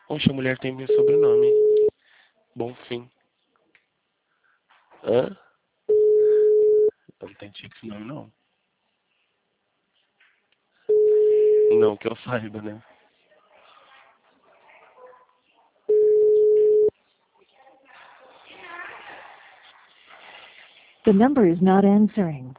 Oxe, a mulher tem meu sobrenome. Bonfim. Hã? Eu não tem tipo esse nome, não. Não, que eu saiba, né? The number is not answering.